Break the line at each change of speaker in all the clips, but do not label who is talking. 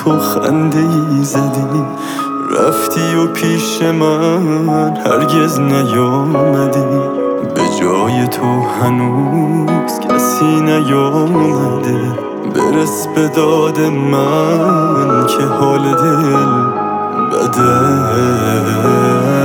تو خنده ای زدی، رفتی و پیش من هرگز نیامدی. به جای تو هنوز کسی نیامده برس به داد من که حال دل بده.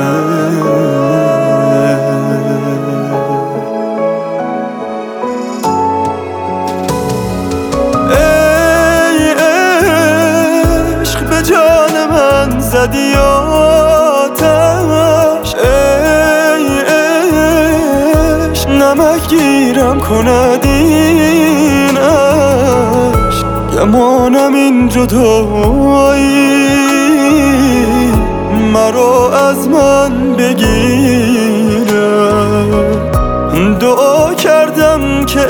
زدی آتش، ای عشق نمک گیرم کند این عشق. گمانم این جدایی مرا از من بگیرد. دعا کردم که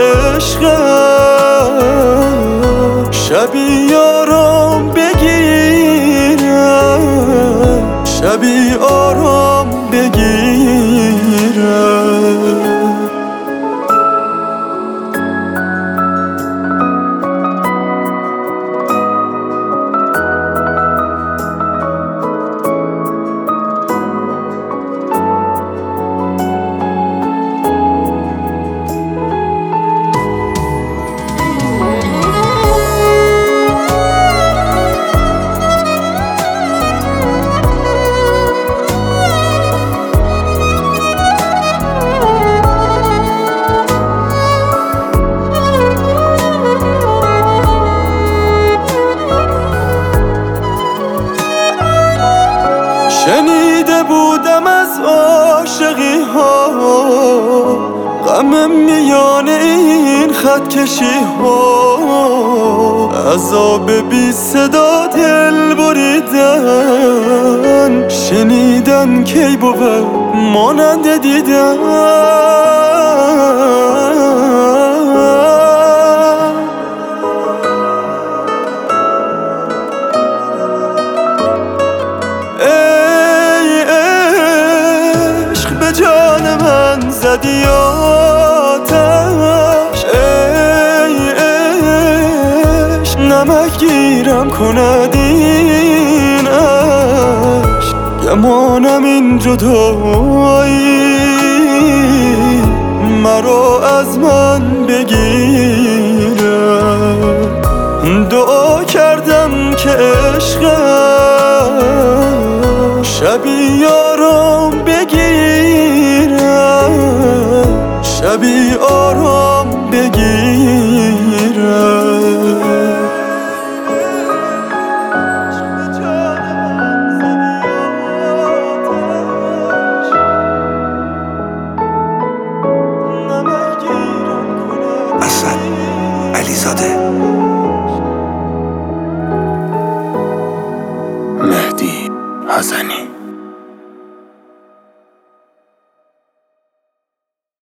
عشقم شبی آرام بگیرد، شبی آرام بگیرد. شنیده بودم از عاشقی ها، غم میان این خط کشی ها. عذاب بی صدا دل بریدن، شنیدن کی بود مانند دیدن. زدی آتش، ای عشق نمک گیرم کند این عشق. گمانم این جدایی مرا از من بگیرد. دعا کردم که عشقم شبی آرام بگیرد، شبی آرام بگیرد.
اسد علیزاده